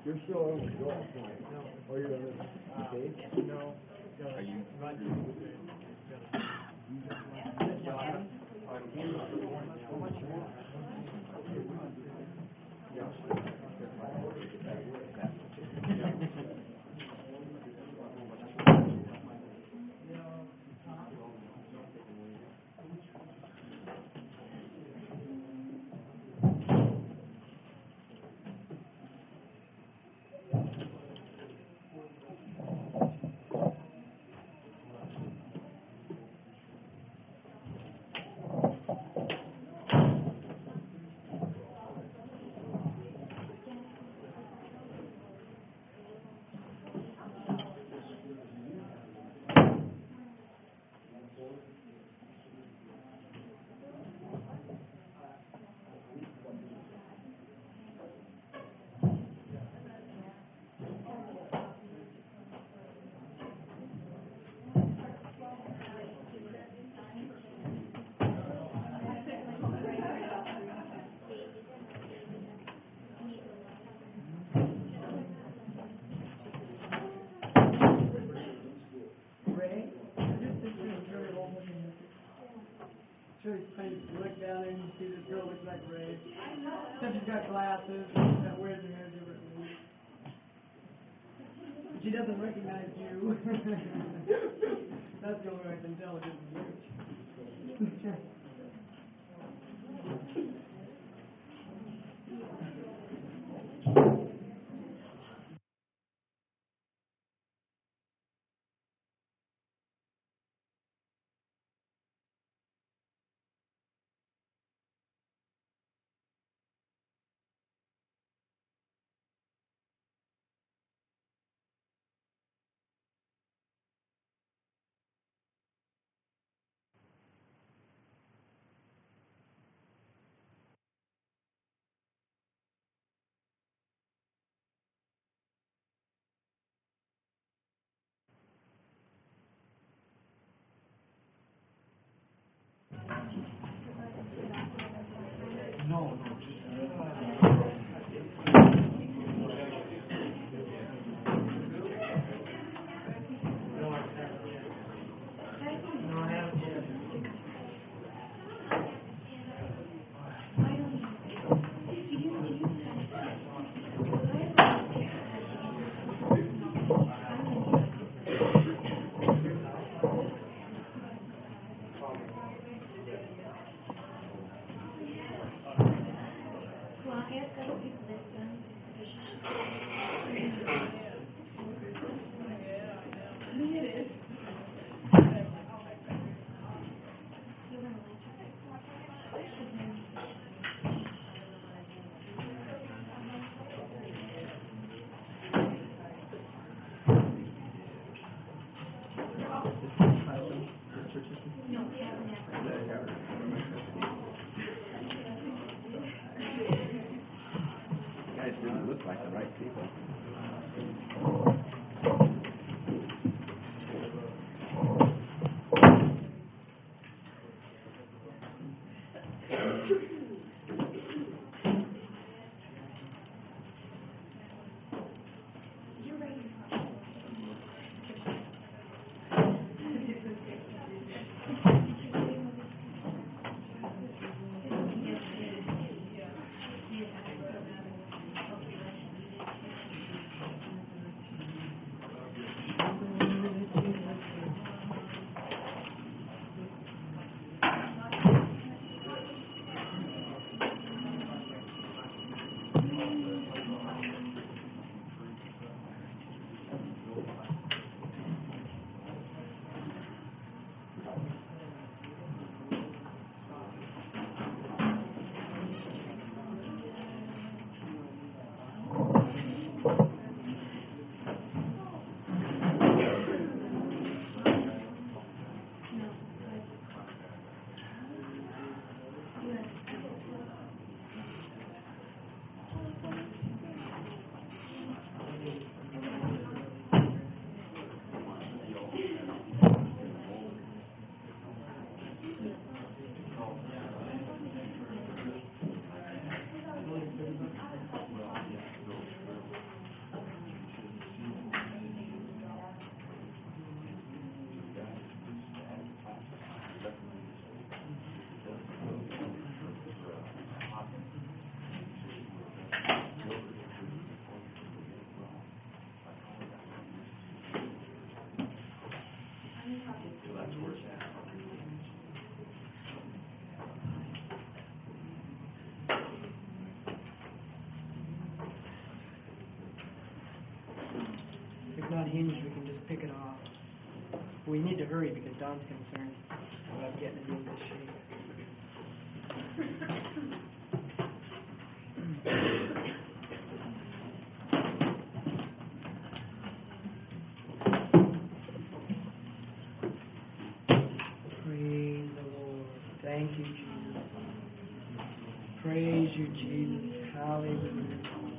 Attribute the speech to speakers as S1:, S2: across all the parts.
S1: You're still on the golf point. Or you're on the stage?
S2: No.
S3: Are you?
S2: Sure, his face, you look down and you see this girl looks like Ray. Except she's got glasses, that wears her hair differently. She doesn't recognize you. That's the only way I can tell it isn't you. unhinged, we can just pick it off. We need to hurry because Don's concerned about getting it in this shape. Praise the Lord. Thank you, Jesus. Praise you, Jesus. Hallelujah.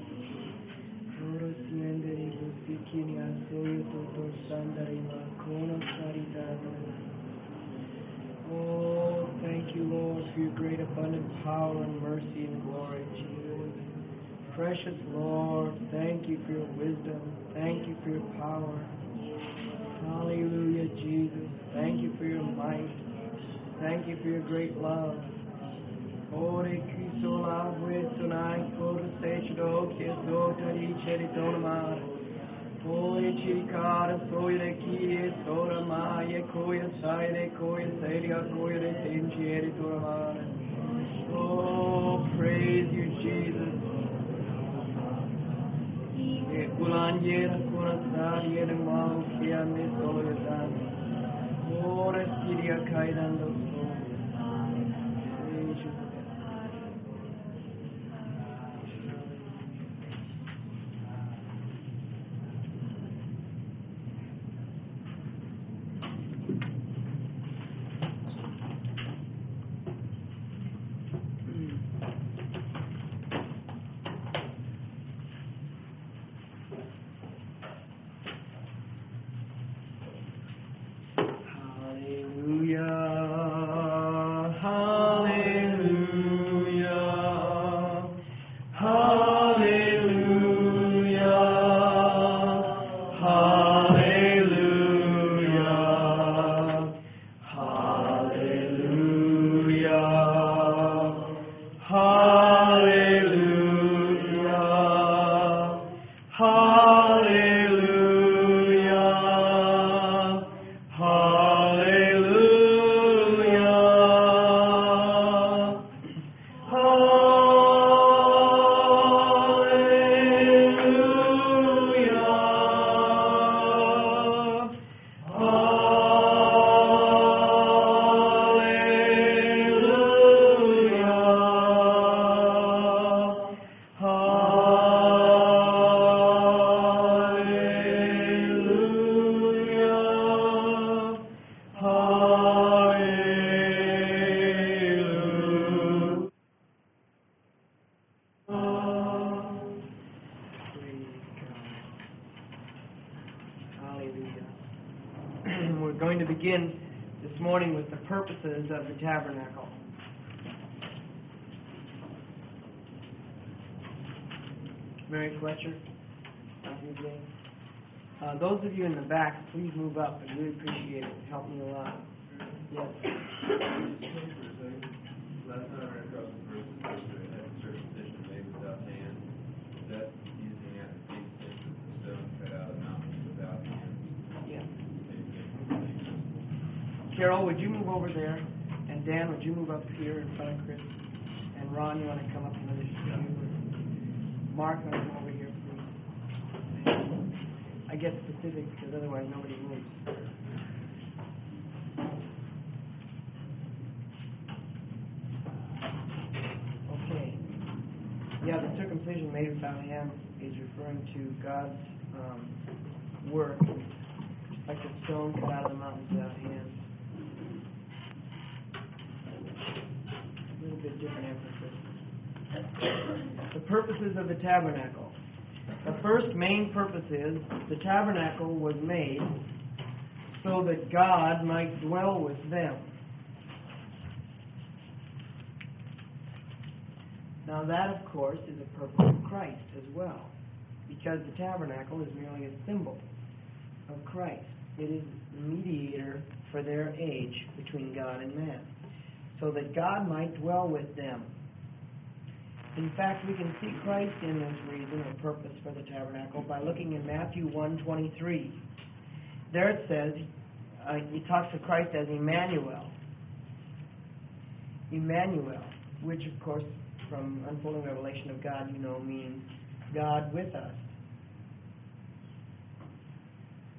S2: Oh, thank you, Lord, for your great abundant power and mercy and glory, Jesus. Precious Lord, thank you for your wisdom. Thank you for your power. Hallelujah, Jesus. Thank you for your might. Thank you for your great love. Ore Krisola Vuetunai Kora Sechdo Kiesotari Cheritonamar. Ore Chirikara Soire Kie Sora Maya Koya Saire Koya Seria Koya Tenchieri Toramar. Oh, praise you, Jesus. Kulanyera Kurasari Edemau Kiane Soya. Ore Siria Kaidando. Begin this morning with the purposes of the tabernacle. Mary Fletcher, those of you in the back, please move up. I'd really appreciate it. Help me a lot. Yes.
S3: Last time I ran across the verse that had circumcision made without hands. Is that using at the same sense as the stone cut out of the mountain without hands?
S2: Yeah. Carol, would you move over there? And Dan, would you move up here in front of Chris? And Ron, you want to come up and let us see? Mark, want to come over here, please? I get specific because otherwise nobody moves. Okay. Yeah, the circumcision made without hands is referring to God's work, like the stone cut out of the mountains without hands. A little bit different emphasis. The purposes of the tabernacle. The first main purpose is the tabernacle was made so that God might dwell with them. Now that, of course, is a purpose of Christ as well, because the tabernacle is merely a symbol of Christ. It is the mediator for their age between God and man, so that God might dwell with them. In fact, we can see Christ in this reason or purpose for the tabernacle by looking in Matthew 1:23. There it says, he talks of Christ as Emmanuel. Emmanuel, which of course, from unfolding revelation of God, you know, means God with us.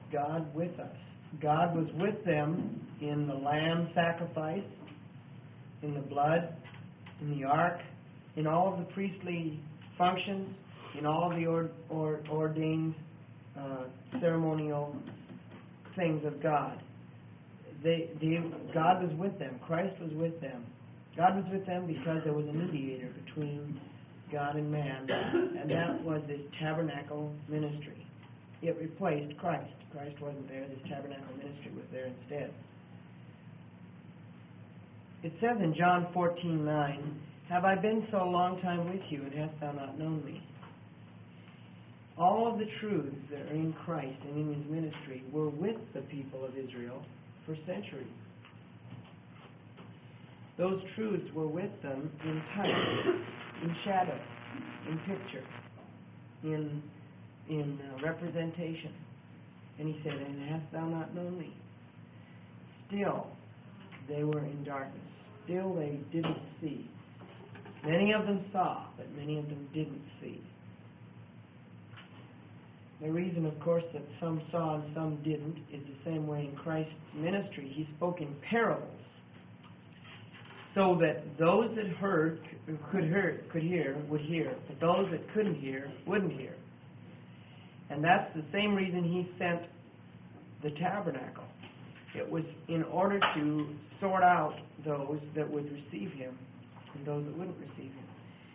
S2: God with us. God was with them in the lamb sacrifice, in the blood, in the ark, in all of the priestly functions, in all of the ordained ceremonial things of God. God was with them. Christ was with them. God was with them because there was a mediator between God and man, and that was this tabernacle ministry. It replaced Christ. Christ wasn't there. This tabernacle ministry was there instead. It says in John 14:9, "Have I been so long time with you, and hast thou not known me?" All of the truths that are in Christ and in His ministry were with the people of Israel for centuries. Those truths were with them in type, in shadow, in picture, in representation. And He said, "And hast thou not known me?" Still, they were in darkness. Still, they didn't see. Many of them saw, but many of them didn't see. The reason, of course, that some saw and some didn't is the same way in Christ's ministry. He spoke in parables, so that those that heard, could hear, would hear, but those that couldn't hear, wouldn't hear. And that's the same reason He sent the tabernacle. It was in order to sort out those that would receive Him and those that wouldn't receive Him.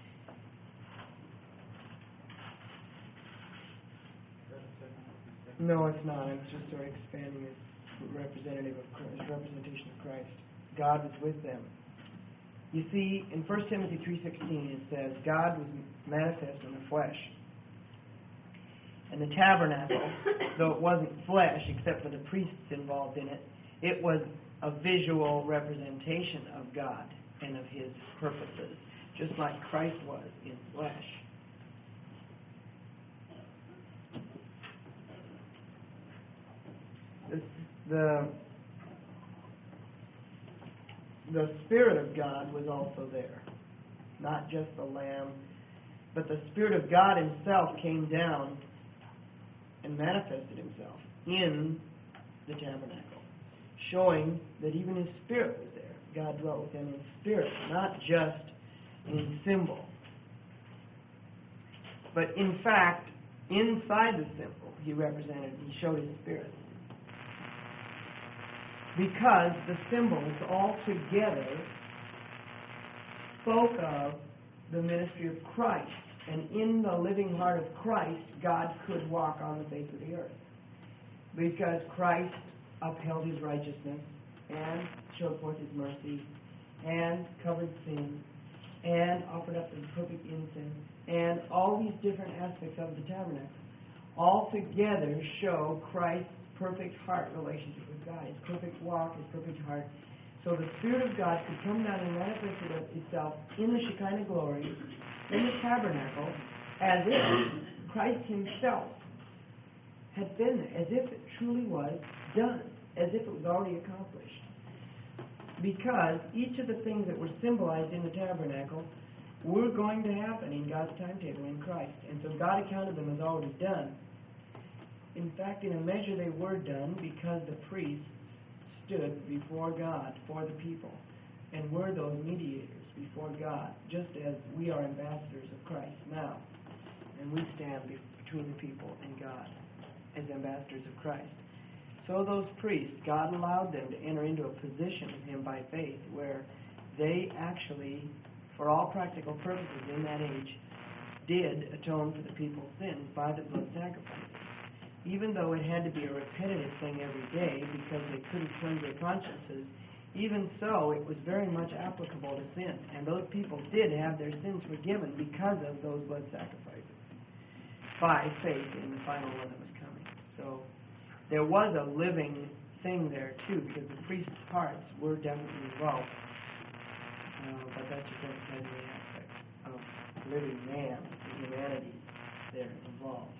S2: No, it's not. It's just sort of expanding as representative of Christ, representation of Christ. God was with them. You see, in 1 Timothy 3:16 it says, God was manifest in the flesh. And the tabernacle, though it wasn't flesh except for the priests involved in it, it was a visual representation of God and of His purposes, just like Christ was in flesh. The Spirit of God was also there. Not just the Lamb, but the Spirit of God Himself came down and manifested Himself in the tabernacle, showing that even His Spirit was there. God dwelt with Him in spirit, not just in symbol. But in fact, inside the symbol, He showed His Spirit. Because the symbols all together spoke of the ministry of Christ. And in the living heart of Christ, God could walk on the face of the earth. Because Christ upheld His righteousness and showed forth His mercy and covered sin and offered up the perfect incense and all these different aspects of the tabernacle all together show Christ's perfect heart relationship with God, His perfect walk, His perfect heart. So the Spirit of God could come down and manifest itself in the Shekinah glory, in the tabernacle, as if Christ Himself had been there, as if it truly was done, as if it was already accomplished. Because each of the things that were symbolized in the tabernacle were going to happen in God's timetable in Christ. And so God accounted them as already done. In fact, in a measure they were done because the priests stood before God for the people and were those mediators before God, just as we are ambassadors of Christ now. And we stand between the people and God as ambassadors of Christ. So those priests, God allowed them to enter into a position with Him by faith where they actually, for all practical purposes in that age, did atone for the people's sins by the blood sacrifice. Even though it had to be a repetitive thing every day because they couldn't cleanse their consciences, even so, it was very much applicable to sin. And those people did have their sins forgiven because of those blood sacrifices by faith in the final one that was coming. So there was a living thing there, too, because the priest's hearts were definitely involved. But that's just emphasizing the aspect of living man, humanity there involved.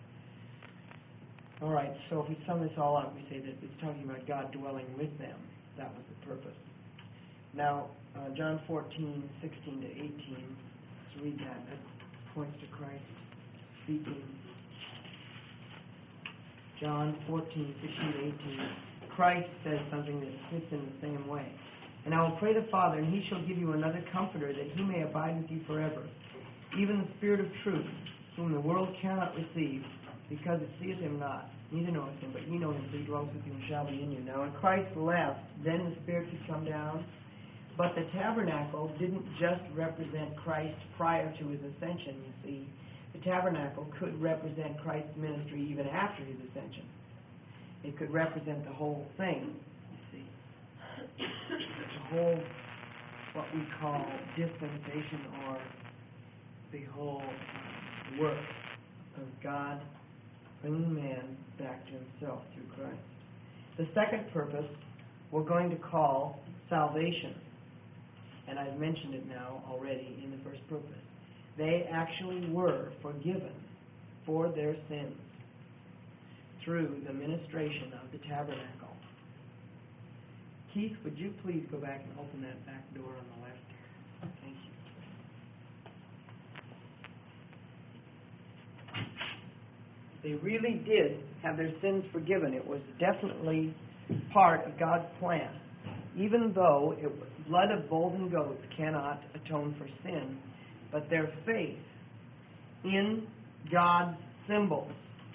S2: All right, so if we sum this all up, we say that it's talking about God dwelling with them. That was the purpose. Now, John 14, 16 to 18, let's read that. That points to Christ speaking. John 14:16-18, Christ says something that fits in the same way. And I will pray the Father, and he shall give you another comforter, that he may abide with you forever, even the Spirit of truth, whom the world cannot receive, because it seeth him not, neither knoweth him, but ye know him, for he dwells with you and shall be in you. Now when Christ left, then the Spirit could come down, but the tabernacle didn't just represent Christ prior to his ascension, you see. The tabernacle could represent Christ's ministry even after his ascension. It could represent the whole thing, you see. The whole, what we call dispensation, or the whole work of God bringing man back to himself through Christ. The second purpose we're going to call salvation. And I've mentioned it now already in the first purpose. They actually were forgiven for their sins through the ministration of the tabernacle. Keith, would you please go back and open that back door on the left? Thank you. They really did have their sins forgiven. It was definitely part of God's plan. Even though blood of bulls and goats cannot atone for sin, but their faith in God's symbols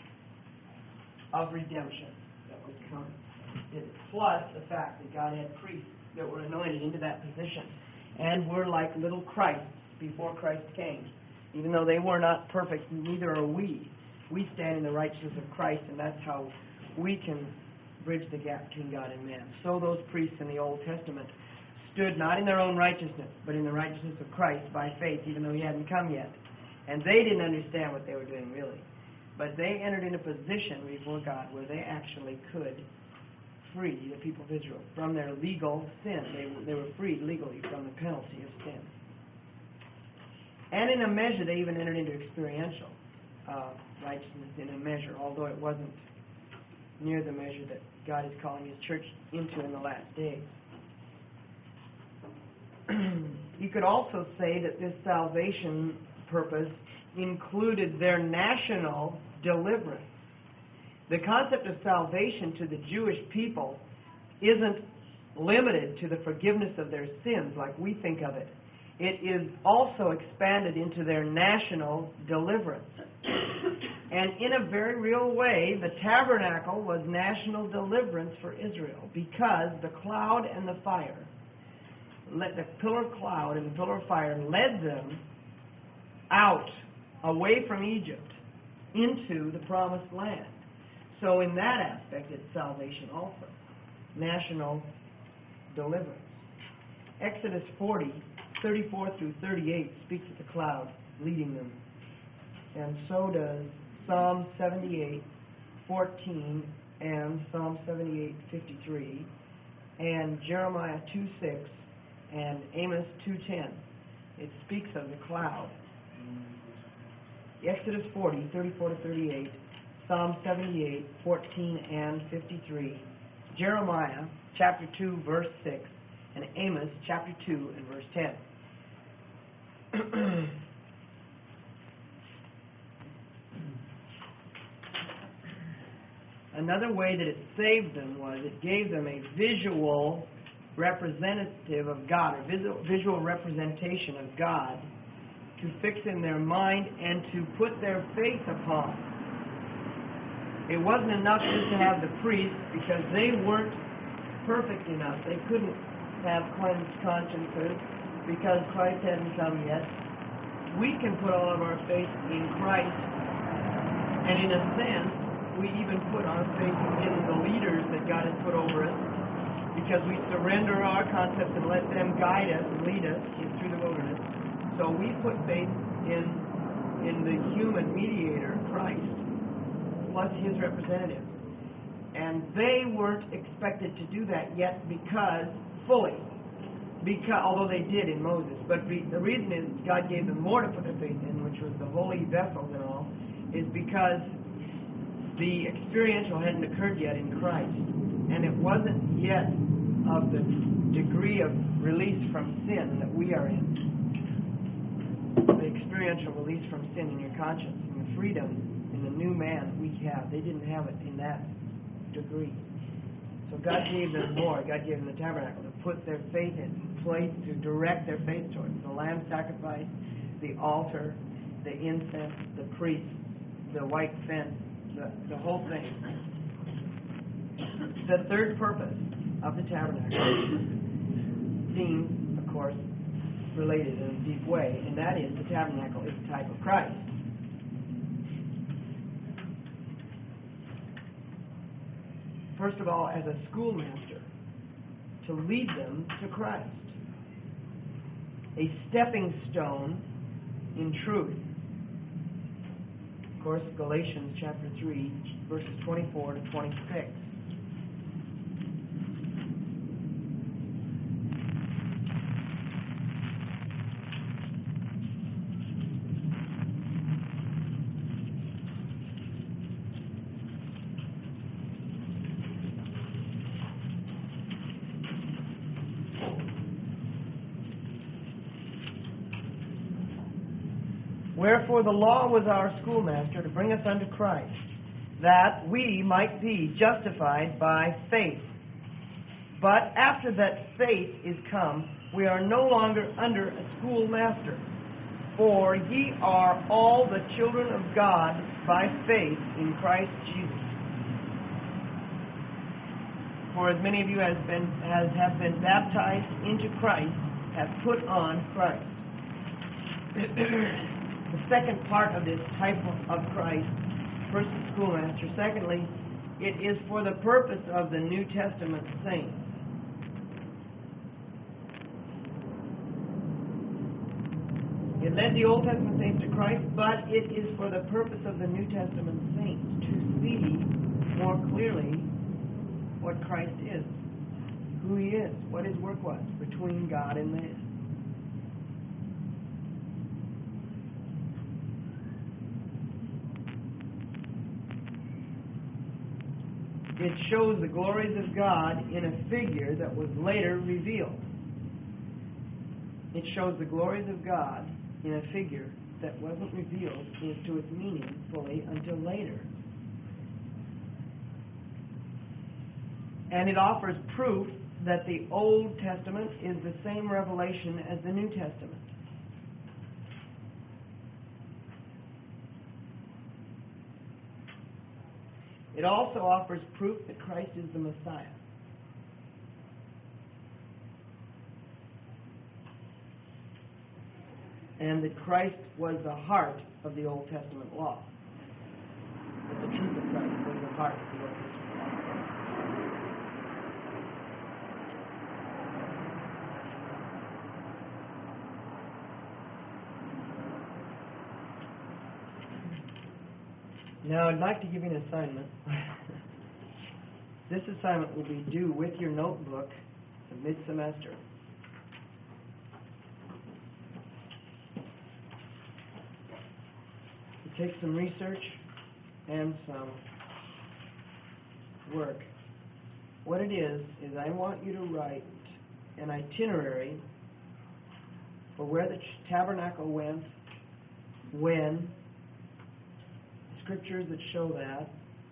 S2: of redemption that would come, plus the fact that God had priests that were anointed into that position and were like little Christs before Christ came. Even though they were not perfect, neither are we. We stand in the righteousness of Christ, and that's how we can bridge the gap between God and man. So those priests in the Old Testament stood not in their own righteousness, but in the righteousness of Christ by faith, even though he hadn't come yet. And they didn't understand what they were doing, really. But they entered in a position before God where they actually could free the people of Israel from their legal sin. They were freed legally from the penalty of sin. And in a measure, they even entered into experiential righteousness in a measure, although it wasn't near the measure that God is calling his church into in the last days. You could also say that this salvation purpose included their national deliverance. The concept of salvation to the Jewish people isn't limited to the forgiveness of their sins like we think of it. It is also expanded into their national deliverance. And in a very real way, the tabernacle was national deliverance for Israel, because the cloud and the fire, the pillar of cloud and the pillar of fire led them out, away from Egypt, into the promised land. So in that aspect, it's salvation also. National deliverance. Exodus 40:34-38 speaks of the cloud leading them. And so does Psalm 78:14 and Psalm 78:53 and Jeremiah 2:6 and Amos 2:10. It speaks of the cloud. Exodus 40:34-38, Psalm 78:14 and 53, Jeremiah chapter 2 verse 6, and Amos chapter 2 and verse 10. Another way that it saved them was it gave them a visual representative of God, or visual representation of God to fix in their mind and to put their faith upon. It wasn't enough just to have the priests, because they weren't perfect enough. They couldn't have cleansed consciences because Christ hadn't come yet. We can put all of our faith in Christ, and in a sense, we even put our faith in the leaders that God has put over us, because we surrender our concepts and let them guide us and lead us through the wilderness. So we put faith in the human mediator, Christ, plus his representative. And they weren't expected to do that yet although they did in Moses. But the reason is God gave them more to put their faith in, which was the holy vessels and all, is because the experiential hadn't occurred yet in Christ. And it wasn't yet of the degree of release from sin that we are in. The experiential release from sin in your conscience and the freedom in the new man we have. They didn't have it in that degree. So God gave them more. God gave them the tabernacle to put their faith in place, to direct their faith towards the lamb sacrifice, the altar, the incense, the priest, the white fence, the whole thing. The third purpose of the tabernacle seems, of course, related in a deep way, and that is the tabernacle is a type of Christ. First of all, as a schoolmaster, to lead them to Christ. A stepping stone in truth. Of course, Galatians chapter 3, verses 24 to 26. Wherefore the law was our schoolmaster to bring us unto Christ, that we might be justified by faith. But after that faith is come, we are no longer under a schoolmaster. For ye are all the children of God by faith in Christ Jesus. For as many of you as have been baptized into Christ have put on Christ. The second part of this type of Christ, first the schoolmaster, secondly, it is for the purpose of the New Testament saints. It led the Old Testament saints to Christ, but it is for the purpose of the New Testament saints to see more clearly what Christ is, who He is, what His work was between God and man. It shows the glories of God in a figure that was later revealed. It shows the glories of God in a figure that wasn't revealed as to its meaning fully until later. And it offers proof that the Old Testament is the same revelation as the New Testament. It also offers proof that Christ is the Messiah. And that Christ was the heart of the Old Testament law. That the truth of Christ was the heart of the Old Testament law. Now, I'd like to give you an assignment. This assignment will be due with your notebook mid-semester. It takes some research and some work. What it is I want you to write an itinerary for where the tabernacle went, when, scriptures that show that,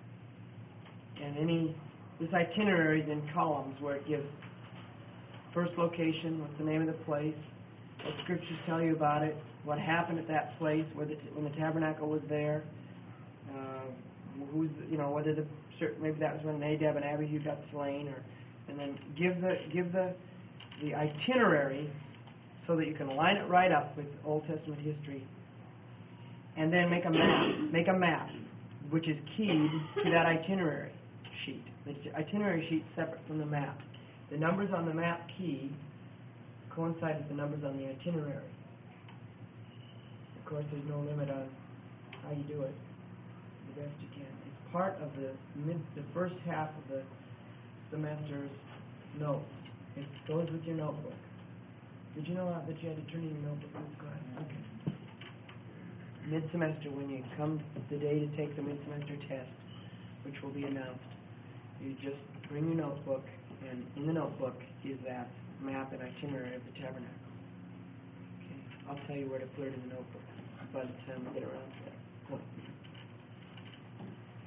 S2: and this itinerary is in columns where it gives first location, what's the name of the place, what scriptures tell you about it, what happened at that place when the tabernacle was there, whether maybe that was when Nadab and Abihu got slain, and then give the itinerary so that you can line it right up with Old Testament history. And then make a map, which is keyed to that itinerary sheet. The itinerary sheet is separate from the map. The numbers on the map key coincide with the numbers on the itinerary. Of course, there's no limit on how you do it. The best you can. It's part of the first half of the semester's notes. It goes with your notebook. Did you know that you had to turn in your notebook in this class? Okay. Mid-semester, when you come the day to take the mid-semester test, which will be announced, you just bring your notebook, and in the notebook is that map and itinerary of the tabernacle. Okay. I'll tell you where to put it in the notebook by the time we get around to that point.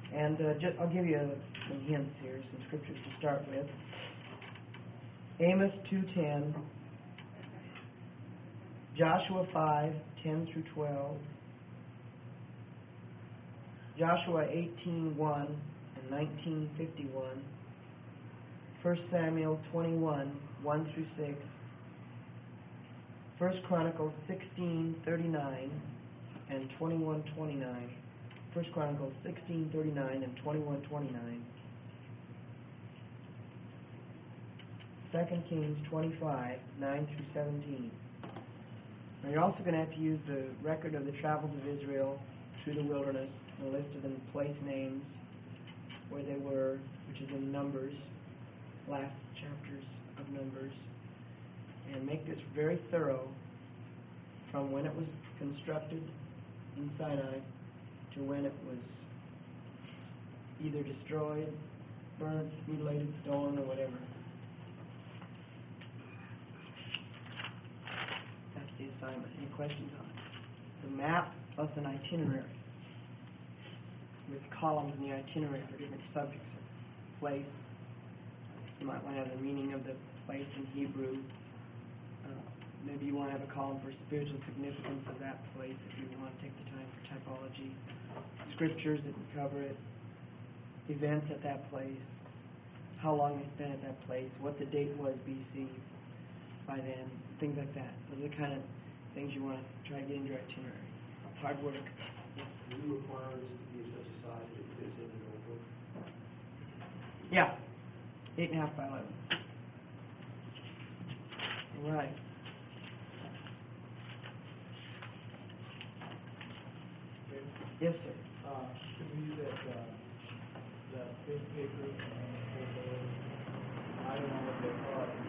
S2: And I'll give you some hints here, some scriptures to start with. Amos 2:10, Joshua 5:10 through 12, Joshua 18:1 and 19:51, 1 Samuel 21:1 through 6, 1 Chronicles 16:39 and 21:29, 1 Chronicles 16:39 and 21:29, 2 Kings 25:9 through 17. Now you're also going to have to use the record of the travels of Israel through the wilderness, and a list of the place names where they were, which is in Numbers, last chapters of Numbers, and make this very thorough from when it was constructed in Sinai to when it was either destroyed, burnt, mutilated, stolen, or whatever. That's the assignment. Any questions on it? The map plus an itinerary with columns in the itinerary for different subjects of place. You might want to have the meaning of the place in Hebrew. Maybe you want to have a column for spiritual significance of that place if you want to take the time for typology. Scriptures that would cover it. Events at that place. How long they spent at that place. What the date was BC by then. Things like that. Those are the kind of things you want to try to get into your itinerary. Hard work.
S1: Do you require this to be of such a size that it fits in the notebook?
S2: Yeah. 8.5 by 11. All right. Yes, sir.
S1: Should we use that big paper? I don't know what they call it.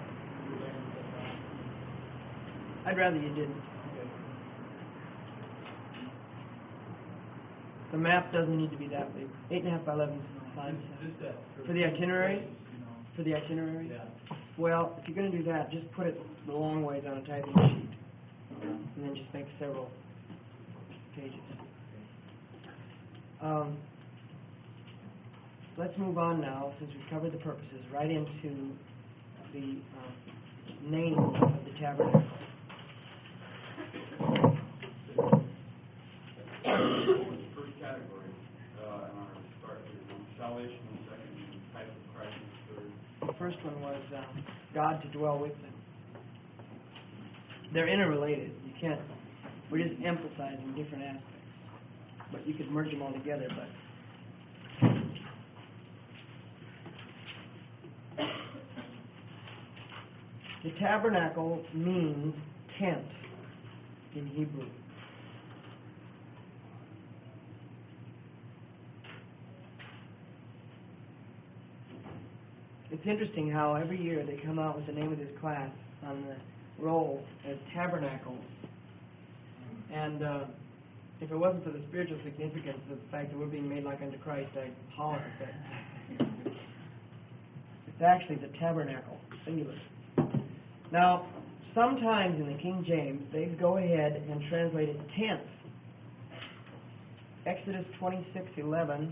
S2: I'd rather you didn't.
S1: Okay.
S2: The map doesn't need to be that big. 8.5 by 11 is fine.
S1: Just that.
S2: For the itinerary?
S1: Places, you know.
S2: For the itinerary?
S1: Yeah.
S2: Well, if you're going to do that, just put it the long ways on a typing sheet. And then just make several pages. Let's move on now, since we've covered the purposes, right into the name of the tabernacle.
S3: What was the first category in our start here? Salvation was second, and type of Christ was third.
S2: The first one was God to dwell with them. They're interrelated. You can't. We're just emphasizing different aspects. But you could merge them all together. But the tabernacle means tent in Hebrew. It's interesting how every year they come out with the name of this class on the roll as tabernacles. And if it wasn't for the spiritual significance of the fact that we're being made like unto Christ, I'd holler at that. It's actually the tabernacle, singular. Now, sometimes in the King James, they go ahead and translate it tent. Exodus 26:11.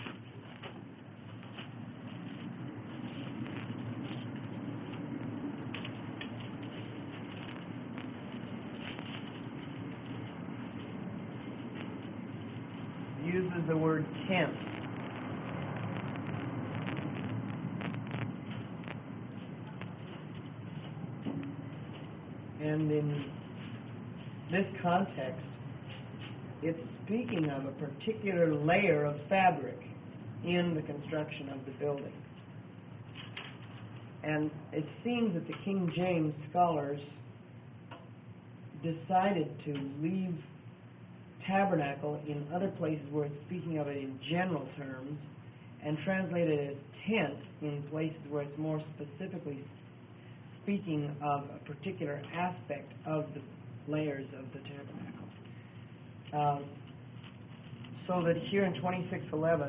S2: Uses the word tent. And in this context, it's speaking of a particular layer of fabric in the construction of the building. And it seems that the King James scholars decided to leave tabernacle in other places where it's speaking of it in general terms and translate it as tent in places where it's more specifically speaking of a particular aspect of the layers of the tabernacle. So that here in 26:11,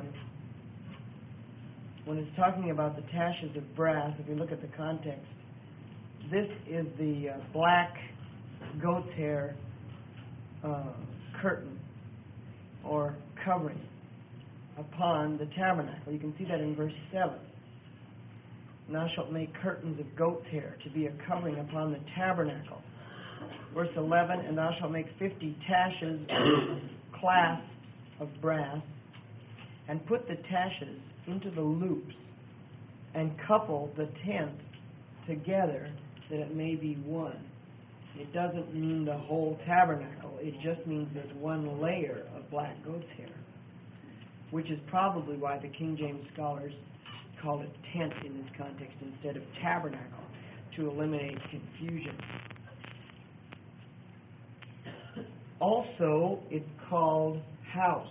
S2: when it's talking about the taches of brass, if you look at the context, this is the black goat's hair curtain or covering upon the tabernacle. You can see that in verse 7. And thou shalt make curtains of goat's hair to be a covering upon the tabernacle. Verse 11, and thou shalt make 50 taches of clasps of brass, and put the taches into the loops, and couple the tent together, that it may be one. It doesn't mean the whole tabernacle. It just means there's one layer of black goat's hair, which is probably why the King James scholars called it tent in this context instead of tabernacle, to eliminate confusion. Also, it's called house.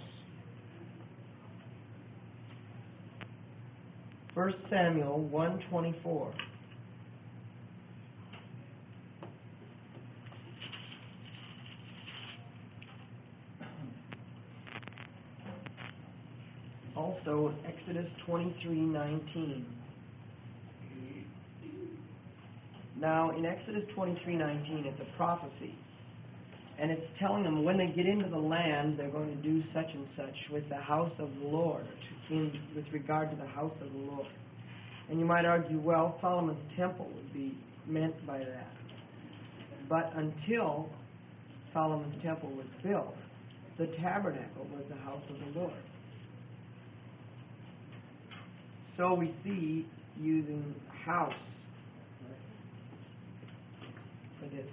S2: 1 Samuel 1:24. Also, Exodus 23:19. Now, in Exodus 23:19, it's a prophecy. And it's telling them when they get into the land, they're going to do such and such with the house of the Lord, with regard to the house of the Lord. And you might argue, well, Solomon's temple would be meant by that. But until Solomon's temple was built, the tabernacle was the house of the Lord. So we see using house for this.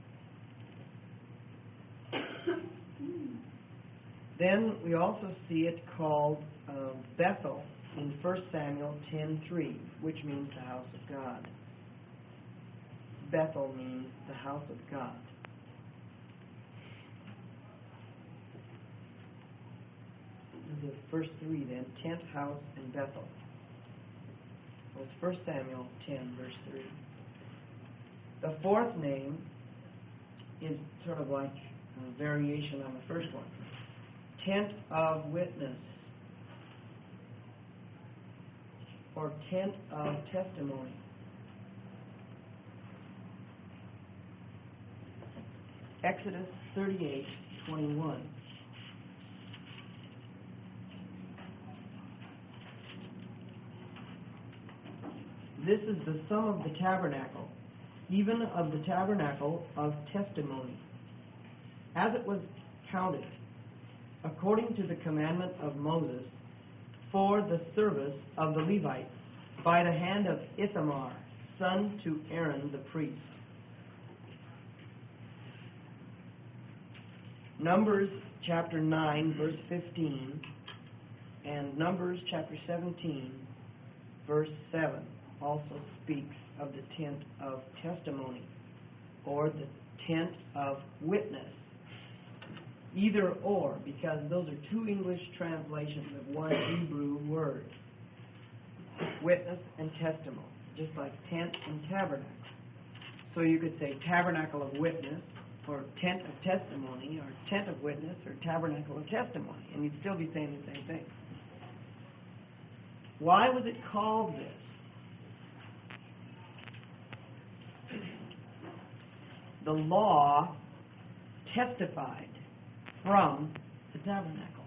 S2: Then we also see it called Bethel in 1 Samuel 10:3, which means the house of God. Bethel means the house of God. The first three then, tent, house, and Bethel. Well, it's 1 Samuel 10, verse 3. The fourth name is sort of like a variation on the first one. Tent of witness, or tent of testimony. Exodus 38:21. This is the sum of the tabernacle, even of the tabernacle of testimony, as it was counted, according to the commandment of Moses, for the service of the Levites, by the hand of Ithamar, son to Aaron the priest. Numbers chapter 9, verse 15, and Numbers chapter 17, verse 7, also speaks of the tent of testimony, or the tent of witness. Either or, because those are two English translations of one Hebrew word. Witness and testimony, just like tent and tabernacle. So you could say tabernacle of witness, or tent of testimony, or tent of witness, or tabernacle of testimony, and you'd still be saying the same thing. Why was it called this? The law testified from the tabernacle.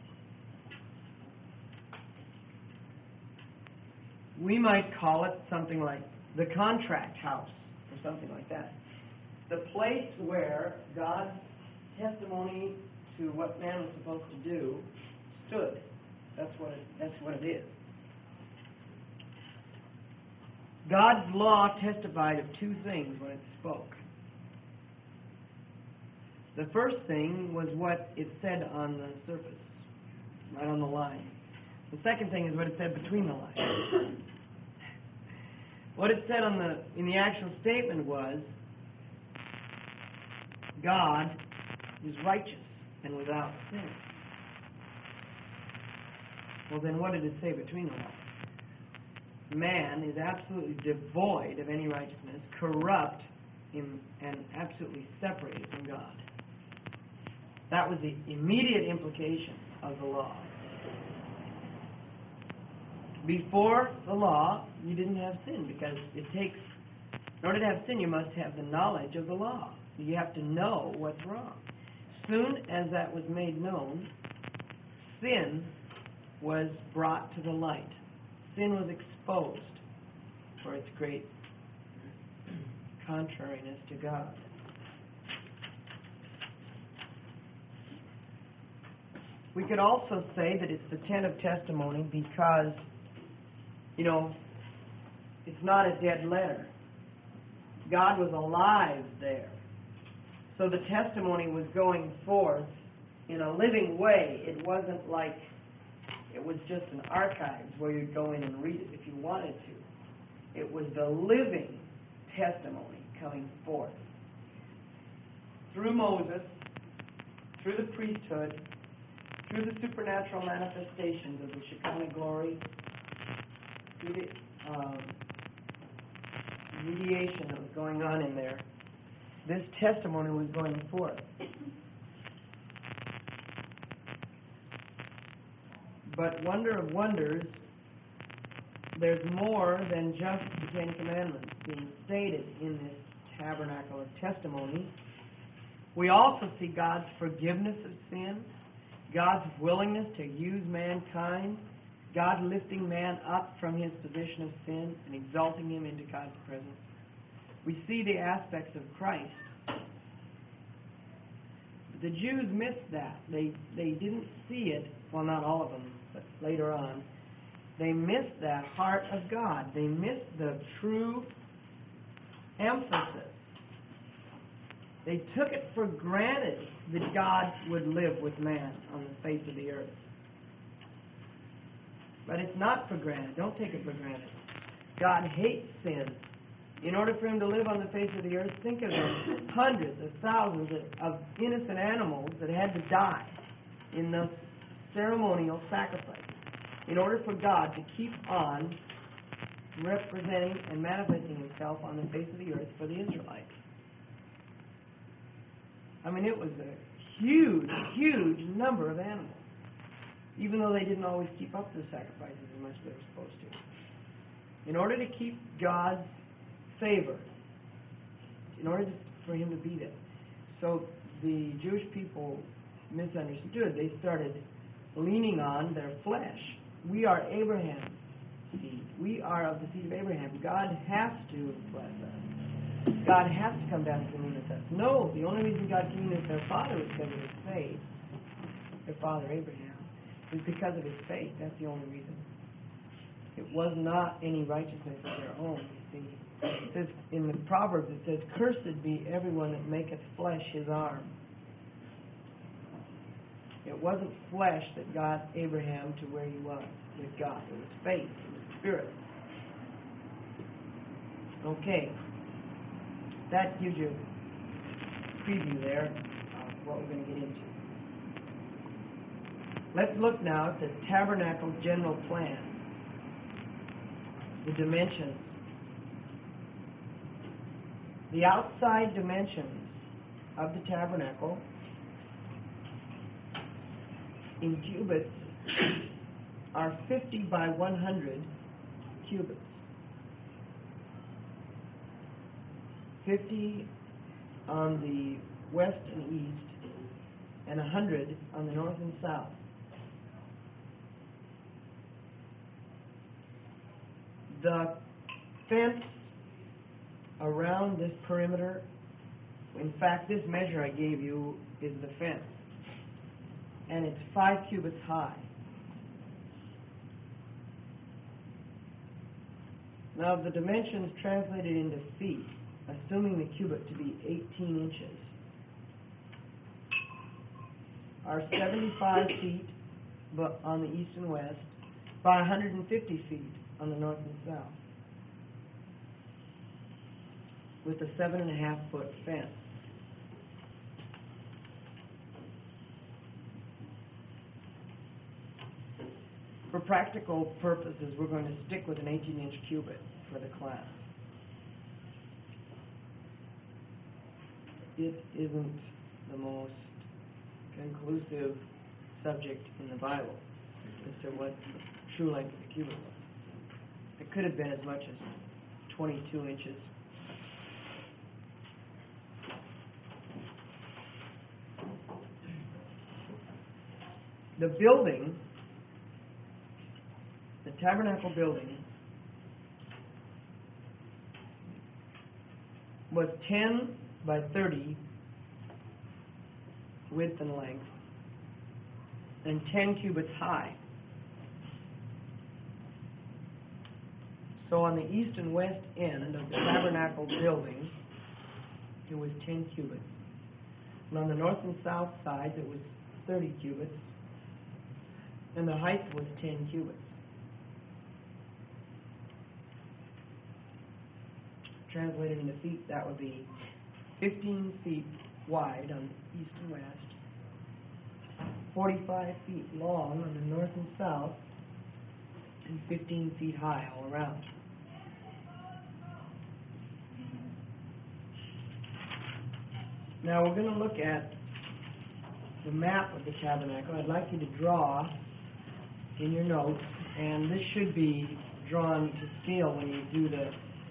S2: We might call it something like the contract house, or something like that. The place where God's testimony to what man was supposed to do stood. That's what it is. God's law testified of two things when it spoke. The first thing was what it said on the surface, right on the line. The second thing is what it said between the lines. What it said in the actual statement was, God is righteous and without sin. Well, then what did it say between the lines? Man is absolutely devoid of any righteousness, corrupt, and absolutely separated from God. That was the immediate implication of the law. Before the law, you didn't have sin, because in order to have sin, you must have the knowledge of the law. You have to know what's wrong. Soon as that was made known, sin was brought to the light. Sin was exposed for its great contrariness to God. We could also say that it's the tent of testimony because, it's not a dead letter. God was alive there. So the testimony was going forth in a living way. It wasn't like it was just an archive where you'd go in and read it if you wanted to. It was the living testimony coming forth through Moses, through the priesthood, through the supernatural manifestations of the Shekinah glory, through the mediation that was going on in there. This testimony was going forth. But wonder of wonders, there's more than just the Ten Commandments being stated in this tabernacle of testimony. We also see God's forgiveness of sin, God's willingness to use mankind, God lifting man up from his position of sin and exalting him into God's presence. We see the aspects of Christ. The Jews missed that. They didn't see it, well, not all of them, but later on. They missed that heart of God. They missed the true emphasis. They took it for granted that God would live with man on the face of the earth. But it's not for granted. Don't take it for granted. God hates sin. In order for him to live on the face of the earth, think of the hundreds of thousands of innocent animals that had to die in the ceremonial sacrifice in order for God to keep on representing and manifesting himself on the face of the earth for the Israelites. I mean, it was a huge, huge number of animals, even though they didn't always keep up the sacrifices as much as they were supposed to. In order to keep God's favor, in order for him to be there. So the Jewish people misunderstood. They started leaning on their flesh. We are Abraham's seed. We are of the seed of Abraham. God has to bless us. God has to come down and commune with us. No, the only reason God communed with their father was because of his faith. Their father Abraham. It was because of his faith. That's the only reason. It was not any righteousness of their own, you see. It says in the Proverbs, it says, "Cursed be everyone that maketh flesh his arm." It wasn't flesh that got Abraham to where he was with God. It was faith. It was spirit. Okay. That gives you a preview there of what we're going to get into. Let's look now at the tabernacle general plan. The dimensions. The outside dimensions of the tabernacle in cubits are 50 by 100 cubits. 50 on the west and east, and 100 on the north and south. The fence around this perimeter, in fact, this measure I gave you is the fence, and it's 5 cubits high. Now, the dimensions translated into feet, assuming the cubit to be 18 inches, are 75 feet on the east and west by 150 feet on the north and south, with a 7.5-foot fence. For practical purposes, we're going to stick with an 18-inch cubit for the class. It isn't the most conclusive subject in the Bible as to what the true length of the cubit was. It could have been as much as 22 inches. The building tabernacle building was 10 by 30 width and length, and 10 cubits high. So on the east and west end of the tabernacle building, it was 10 cubits. And on the north and south sides, it was 30 cubits. And the height was 10 cubits. Translated into feet, that would be 15 feet wide on the east and west, 45 feet long on the north and south, and 15 feet high all around. Now we're going to look at the map of the tabernacle. I'd like you to draw in your notes, and this should be drawn to scale when you do the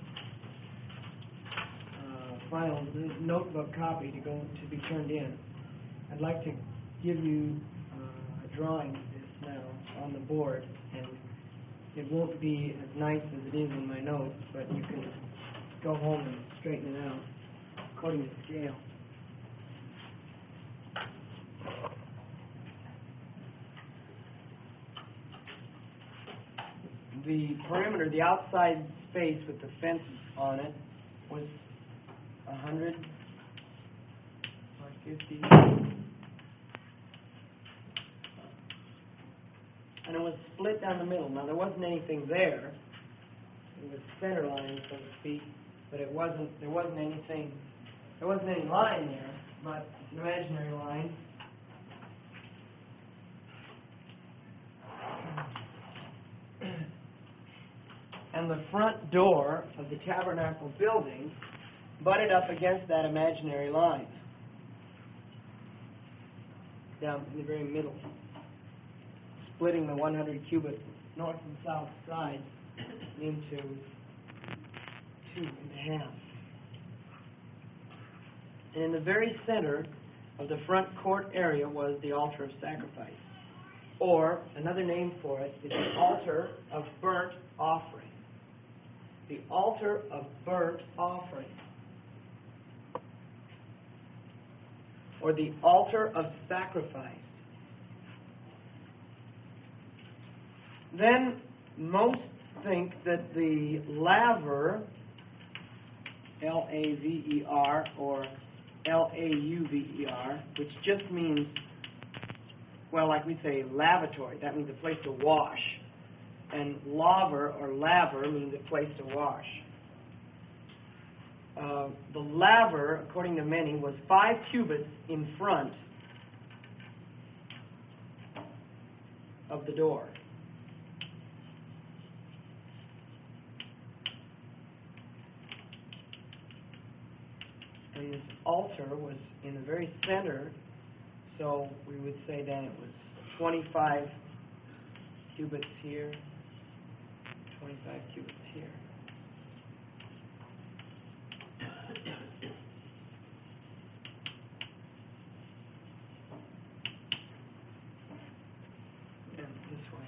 S2: final notebook copy to be turned in. I'd like to give you a drawing of this now on the board, and it won't be as nice as it is in my notes, but you can go home and straighten it out according to scale. The perimeter, the outside space with the fence on it, was 100 by 50. And it was split down the middle. Now, there wasn't anything there. It was center line, so to speak, but there wasn't any line there, but it's an imaginary line. And the front door of the tabernacle building butted up against that imaginary line, down in the very middle, splitting the 100 cubit north and south sides into 2.5. And in the very center of the front court area was the altar of sacrifice, or another name for it is the altar of burnt offering. The altar of burnt offering, or the altar of sacrifice. Then most think that the laver, L-A-V-E-R, or L-A-U-V-E-R, which just means, well, like we say, lavatory. That means a place to wash. And laver, or laver, means a place to wash. The laver, according to many, was 5 cubits in front of the door. And this altar was in the very center, so we would say then it was 25 cubits here, 25 cubits here. And this way.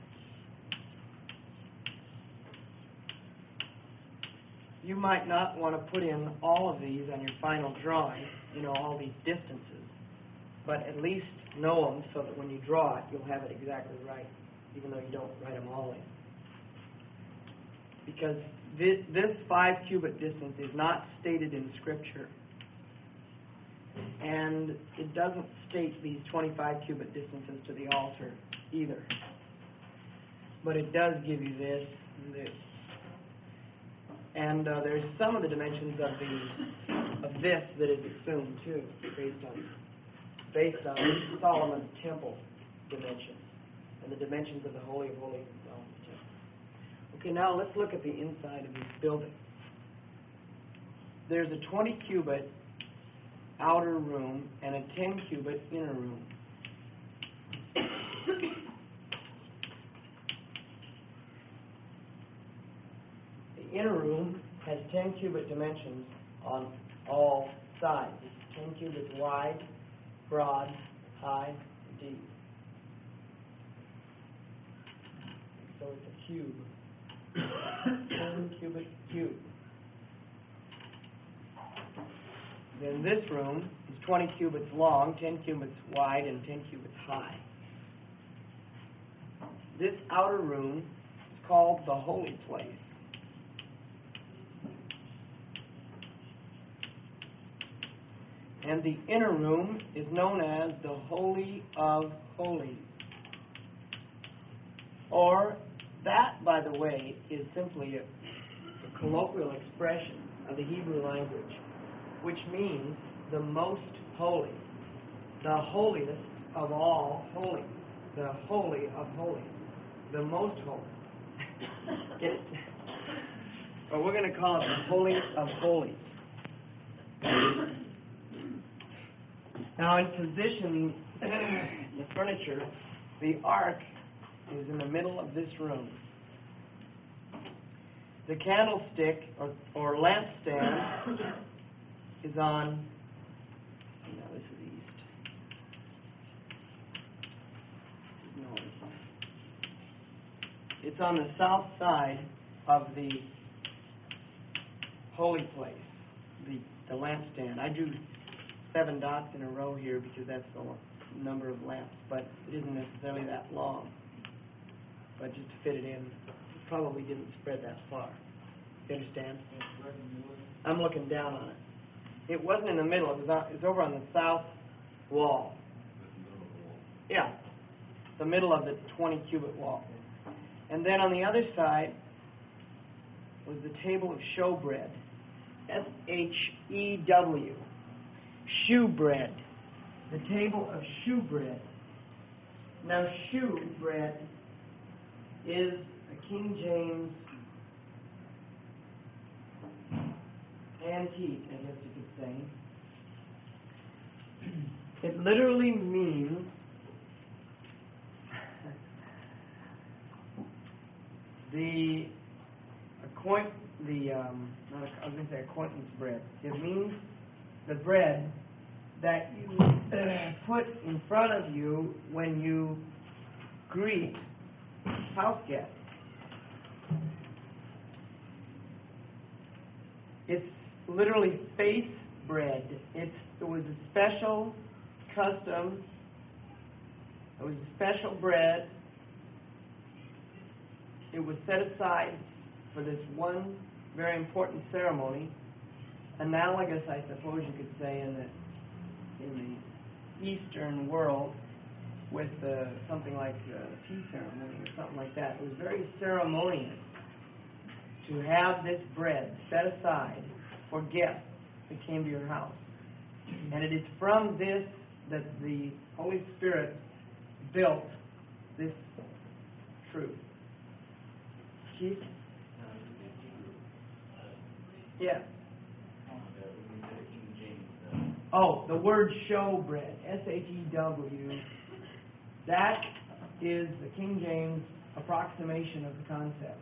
S2: You might not want to put in all of these on your final drawing, all these distances, but at least know them so that when you draw it, you'll have it exactly right, even though you don't write them all in. Because this 5 cubit distance is not stated in Scripture, and it doesn't state these 25 cubit distances to the altar either. But it does give you this and this. And there's some of the dimensions of this that is assumed too, based on Solomon's temple dimensions and the dimensions of the Holy of Holies in Solomon's temple. Okay, now let's look at the inside of this building. There's a 20 cubit outer room and a 10 cubit inner room. The inner room has 10 cubit dimensions on all sides. It's 10 cubits wide, broad, high, and deep. So so it's a cube. 10-cubit cube. Then this room is 20 cubits long, 10 cubits wide, and 10 cubits high. This outer room is called the holy place. And the inner room is known as the Holy of Holies. Or, that, by the way, is simply a colloquial expression of the Hebrew language, which means the most holy, the holiest of all holy, the holy of holies, the most holy. Or we're going to call it the Holy of Holies. Now, in position, the furniture, the ark is in the middle of this room. The candlestick or lampstand is on, no, this is east. No, it's on the south side of the holy place, the lampstand. I drew 7 dots in a row here because that's the number of lamps, but it isn't necessarily that long. But just to fit it in, it probably didn't spread that far. You understand? I'm looking down on it. It wasn't in the middle. It was over on the south wall. Yeah, the middle of the 20-cubit wall. And then on the other side was the table of showbread. S-H-E-W. Shewbread. The table of shewbread. Now, shewbread is a King James antique, I guess you could say. It literally means acquaintance bread. It means the bread that you put in front of you when you greet house guests. It's literally face bread. It was a special custom. It was a special bread. It was set aside for this one very important ceremony, analogous, I suppose you could say, in the Eastern world with something like a tea ceremony or something like that. It was very ceremonious to have this bread set aside for guests that came to your house. And it is from this that the Holy Spirit built this truth. Keith? Yes. Oh, the word showbread, S-H-E-W, that is the King James approximation of the concept.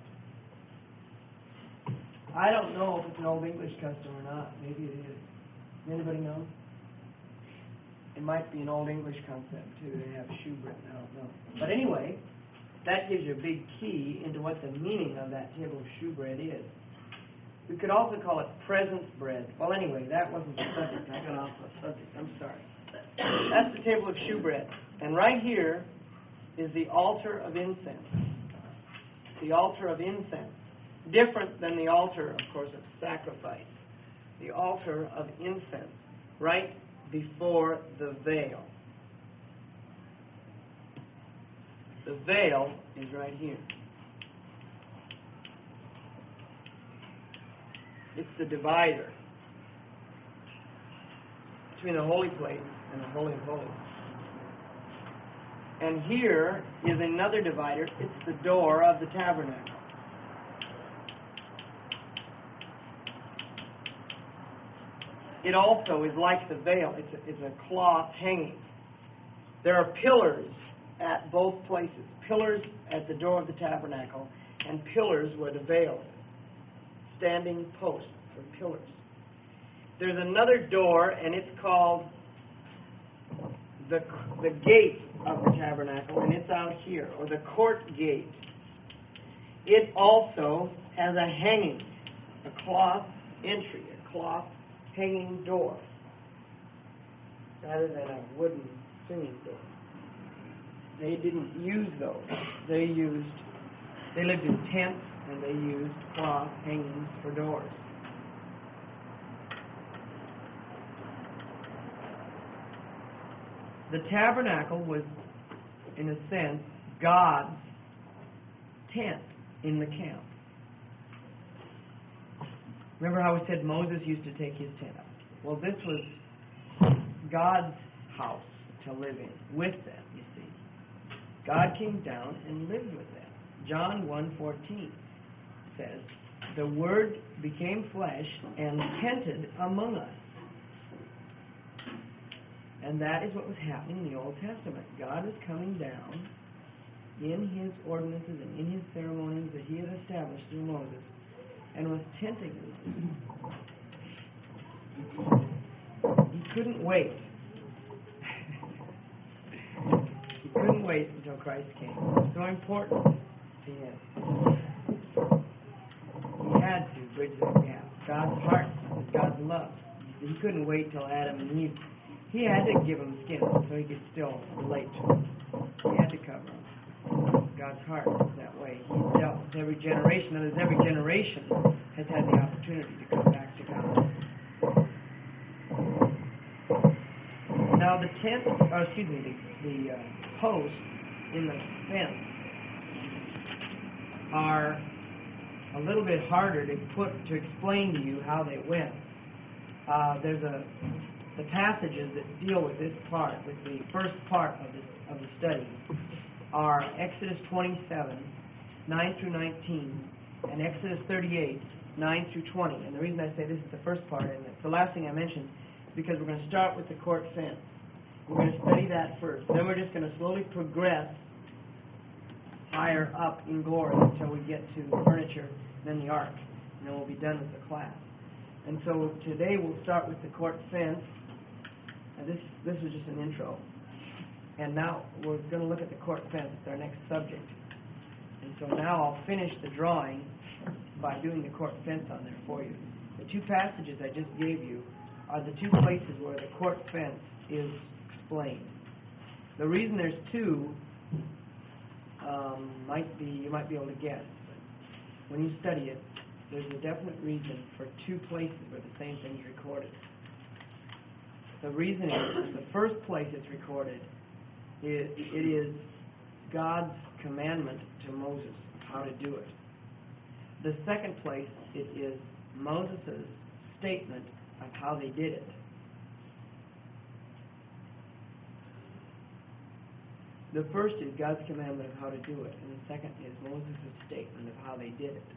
S2: I don't know if it's an Old English custom or not. Maybe it is. Anybody know? It might be an Old English concept, too. They have shewbread. I don't know. But anyway, that gives you a big key into what the meaning of that table of shewbread is. We could also call it presence bread. Well, anyway, that wasn't the subject. I got off the subject. I'm sorry. That's the table of shewbread. And right here is the altar of incense. The altar of incense. Different than the altar, of course, of sacrifice. The altar of incense. Right before the veil. The veil is right here. It's the divider between the holy place and the Holy of Holies. And here is another divider. It's the door of the tabernacle. It also is like the veil. It's a cloth hanging. There are pillars at both places. Pillars at the door of the tabernacle and pillars where the veil is. Standing posts or pillars. There's another door, and it's called the gate of the tabernacle, and it's out here, or the court gate. it also has a hanging, a cloth entry, a cloth hanging door, rather than a wooden swinging door. They didn't use those. They lived in tents, and they used cloth hangings for doors. The tabernacle was, in a sense, God's tent in the camp. Remember how we said Moses used to take his tent out? Well, this was God's house to live in, with them, you see. God came down and lived with them. John 1:14 says, "The Word became flesh and tented among us." And that is what was happening in the Old Testament. God is coming down in His ordinances and in His ceremonies that He had established through Moses, and was tenting them. He couldn't wait. He couldn't wait until Christ came. It was so important to Him. He had to bridge that gap. God's heart, God's love. He couldn't wait till Adam and Eve. He had to give them skin so He could still relate to them. He had to cover them. God's heart is that way. He's dealt with every generation. That is, every generation has had the opportunity to come back to God. Now the the posts in the fence are a little bit harder to explain to you how they went. There's the passages that deal with this part, with the first part of the study, are Exodus 27, 9 through 19, and Exodus 38, 9 through 20. And the reason I say this is the first part, and it's the last thing I mentioned, is because we're going to start with the court fence. We're going to study that first. Then we're just going to slowly progress higher up in glory until we get to the furniture, then the ark, and then we'll be done with the class. And so today we'll start with the court fence. And this was just an intro. And now we're going to look at the court fence. It's our next subject. And so now I'll finish the drawing by doing the court fence on there for you. The two passages I just gave you are the two places where the court fence is explained. The reason there's two you might be able to guess. But when you study it, there's a definite reason for two places where the same thing is recorded. The reason is, the first place it's recorded, it is God's commandment to Moses how to do it. The second place, it is Moses' statement of how they did it. The first is God's commandment of how to do it, and the second is Moses' statement of how they did it.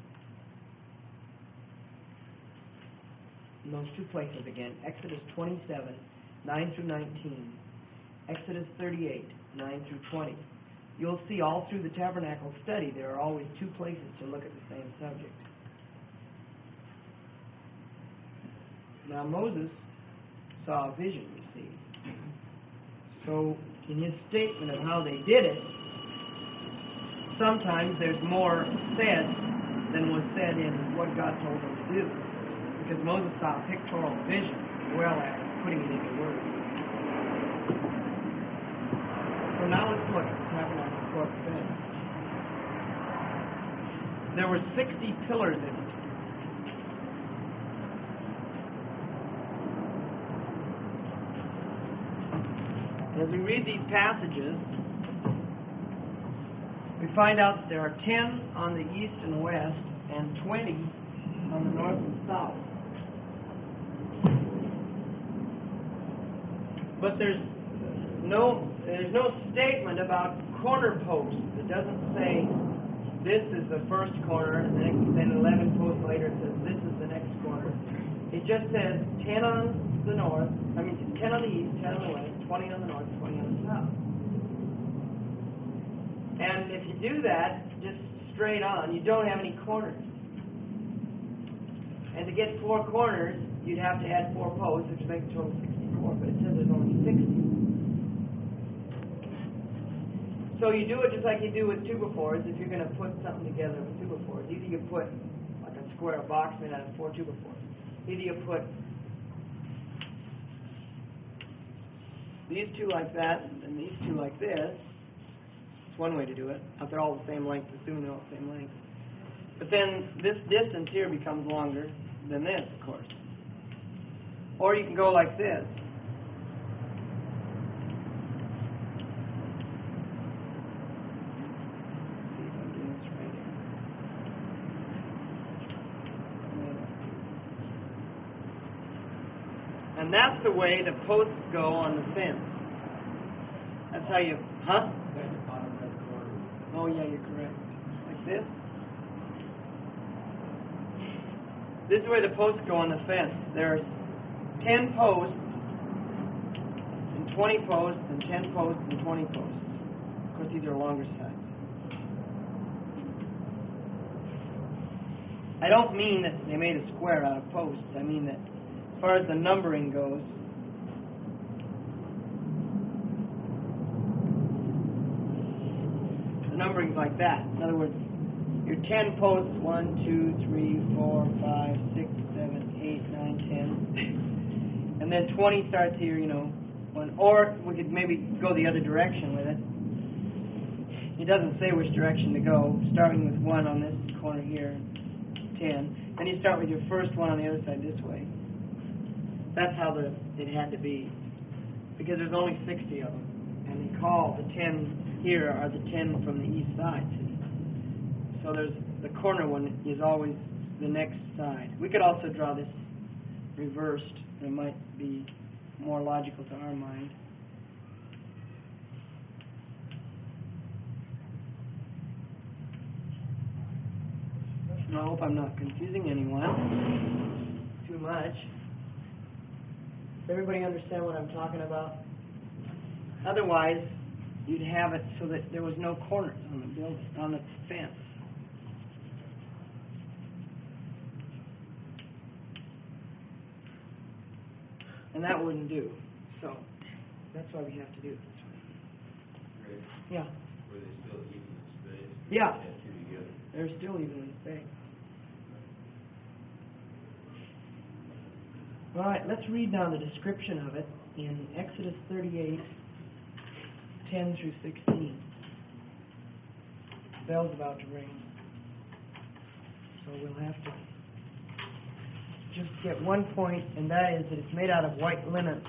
S2: In those two places again, Exodus 27, 9 through 19, Exodus 38, 9 through 20. You'll see all through the tabernacle study there are always two places to look at the same subject. Now Moses saw a vision, you see. So in his statement of how they did it, sometimes there's more said than was said in what God told them to do. Because Moses saw a pictorial vision as well as putting it into words. So now let's look at the tabernacle court fence. There were 60 pillars in it. As we read these passages, we find out that there are 10 on the east and west and 20 on the north and south. But there's no statement about corner posts. It doesn't say this is the first corner, and then 11 posts later it says this is the next corner. It just says 10 on the north, 10 on the east, 10 on the west, 20 on the north, 20 on the south. And if you do that, just straight on, you don't have any corners. And to get 4 corners, you'd have to add 4 posts, which makes a total of 64, but it says there's only 60. So you do it just like you do with 2x4s. If you're going to put something together with 2x4s, either you put like a square box made out of 4 2x4s. Either you put these two like that and these two like this. It's one way to do it. If they're all the same length, assume they're all the same length. But then this distance here becomes longer than this, of course. Or you can go like this. See if I'm doing this right here. And that's the way the posts go on the fence. That's how you, huh? Oh yeah, you're correct. Like this. This is the way the posts go on the fence. There's 10 posts, and 20 posts, and 10 posts, and 20 posts. Of course, these are longer sides. I don't mean that they made a square out of posts. I mean that as far as the numbering goes, the numbering's like that. In other words, your 10 posts, 1, 2, 3, 4, 5, 6, 7, 8, 9, 10. And then 20 starts here, or we could maybe go the other direction with it. It doesn't say which direction to go, starting with 1 on this corner here, 10. Then you start with your first one on the other side this way. That's how it had to be, because there's only 60 of them. And they call the 10 here are the 10 from the east side, see? So there's the corner one is always the next side. We could also draw this reversed. It might be more logical to our mind. I hope I'm not confusing anyone too much. Does everybody understand what I'm talking about? Otherwise, you'd have it so that there was no corners on the building, on the fence. And that wouldn't do. So that's why we have to do it this way.
S3: Great.
S2: Yeah.
S3: Were they still even in space?
S2: Yeah.
S3: Had two together.
S2: They're still evenly spaced. All right, let's read now the description of it in Exodus 38, 10 through 16. The bell's about to ring. So we'll have to just get one point, and that is that it's made out of white linen.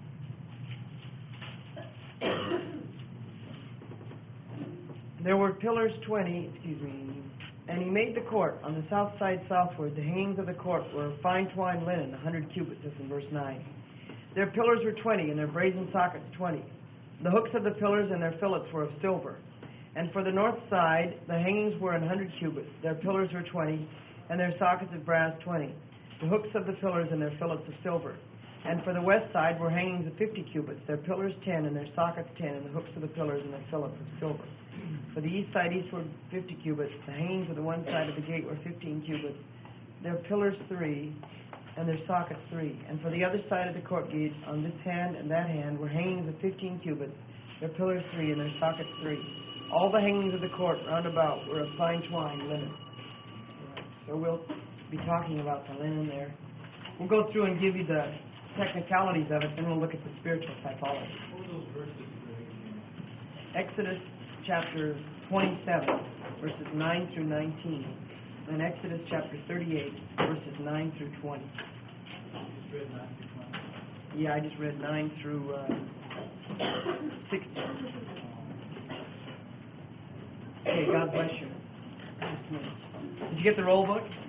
S2: There were pillars 20, and he made the court on the south side southward. The hangings of the court were of fine twined linen, 100 cubits, that's in verse 9. Their pillars were 20, and their brazen sockets 20. The hooks of the pillars and their fillets were of silver. And for the north side, the hangings were 100 cubits. Their pillars were 20, and their sockets of brass 20. The hooks of the pillars and their fillets of silver. And for the west side were hangings of 50 cubits. Their pillars 10, and their sockets 10, and the hooks of the pillars and their fillets of silver. For the east side eastward 50 cubits. The hangings of the one side of the gate were 15 cubits. Their pillars 3, and their sockets 3. And for the other side of the court gate, on this hand and that hand, were hangings of 15 cubits. Their pillars 3, and their sockets 3. All the hangings of the court round about were of fine twined linen. So we'll be talking about the linen there. We'll go through and give you the technicalities of it, then we'll look at the spiritual typology.
S3: What were those verses?
S2: Exodus chapter 27, verses 9 through 19, and Exodus chapter 38, verses 9 through 20.
S3: You just read 9 through 20?
S2: Yeah, I just read 9 through 16. Okay, God bless you. Just a minute. Did you get the roll book?